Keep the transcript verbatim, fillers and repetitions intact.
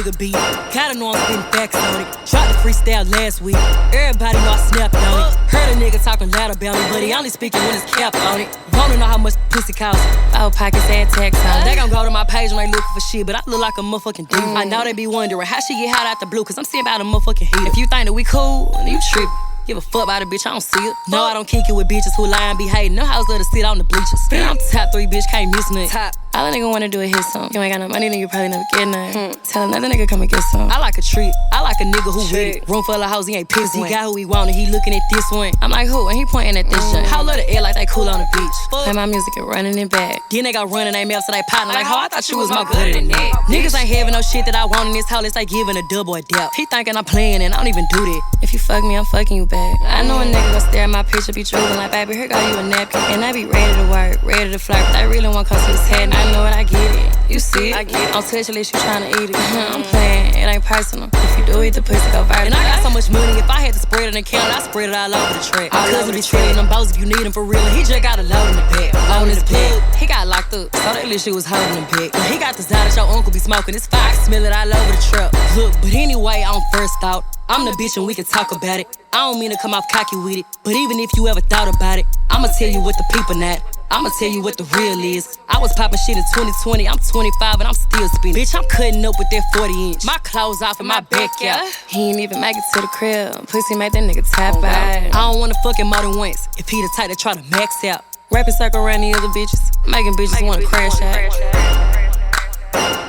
nigga beat. Gotta know I'm spitting facts on it. Dropped the freestyle last week. Everybody know I snapped on it. Heard a nigga talking loud about me, but he only speaking when it's cap on it. Wanna know how much pussy costs? Our pockets had tax on it. They gon' go to my page when they looking for shit, but I look like a motherfucking diva. Mm. I know they be wondering how she get hot out the blue, cause I'm sitting by the motherfucking heat. If you think that we cool, then you trippin'. Give a fuck about a bitch, I don't see it. No, I don't kick it with bitches who lie and be hating. No house let her sit on the bleachers. I'm top three, bitch, can't miss nothing. Top. All a nigga wanna do is hit some. You ain't got no money, then you probably never get none. Hmm. Tell another nigga come and get some. I like a treat. I like a nigga who with it. Room full of hoes, he ain't pissed. He got who he want and he looking at this one. I'm like, who? And he pointing at this shit. How let the air like they cool on the beach. Play my music and running it back. Then they got running they mouth to they partner. Like, oh, I thought you was more good than that. Niggas ain't having no shit that I want in this house. It's like giving a double or depth. He thinking I'm playing and I don't even do that. If you fuck me, I'm fucking you back. I know a nigga gon' stare at my picture, be drooling like, baby, here go you a napkin. And I be ready to work, ready to flirt. But I really want cause to his head and I know it, I get it. You see it, I get it. Don't touch it unless you tryna eat it. Mm-hmm. I'm playing, it ain't personal. If you do eat the pussy, go viral. And I got so much money, if I had to spread it and count it, I spread it all over the track. My cousin be trading them bows if you need them for real. And he just got a load in the back, load in his plug. He got locked up, so that little shit was holding him back. He got this out that your uncle be smoking. It's fire, I smell it all over the truck. Look, but anyway, on first thought, I'm the bitch and we can talk about it. I don't mean to come off cocky with it, but even if you ever thought about it, I'ma tell you what the people not. I'ma tell you what the real is. I was popping shit in twenty twenty, I'm twenty-five and I'm still spinning. Bitch, I'm cutting up with that forty inch. My clothes off and my back out. He ain't even make it to the crib. Pussy make that nigga tap out. I don't wanna fuck him more than once. If he the type that try to max out. Rapping circle around the other bitches, making bitches wanna crash out.